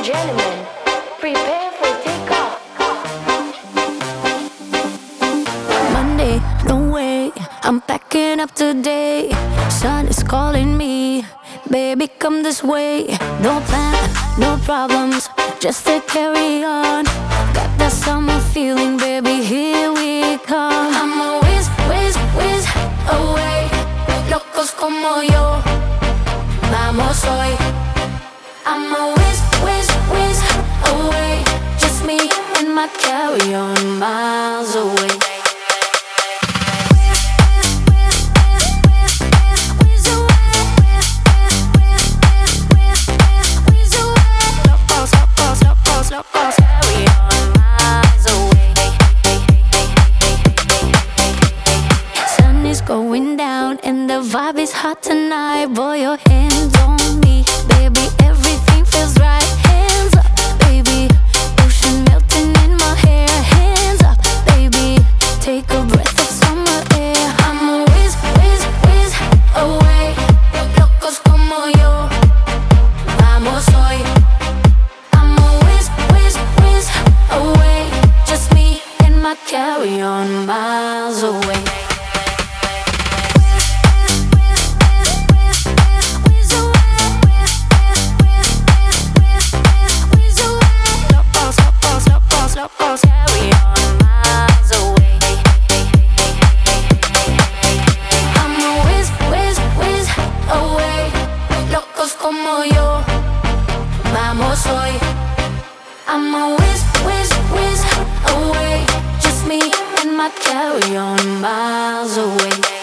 gentlemen, prepare for takeoff. Monday, no way, I'm packing up today. Sun is calling me, baby, come this way. No plan, no problems, just to carry on. Got that summer feeling, baby, here we come. I'm a whiz, whiz, whiz away. Locos como yo, vamos hoy. I'm a whiz, whiz, whiz away. Just me and my carry-on, miles away. Going down and the vibe is hot tonight. Boy, your hands on me, baby, everything feels right. Hands up, baby, ocean melting in my hair. Hands up, baby, take a breath of summer air. I'm a whiz, whiz, whiz away. Locos como yo, vamos hoy. I'm a whiz, whiz, whiz away. Just me and my carry-on, miles away. Carry on, miles away. I'm a whiz, whiz, whiz away. Locos como yo, vamos hoy. I'm a whiz, whiz, whiz away. Just me and my carry-on, miles away.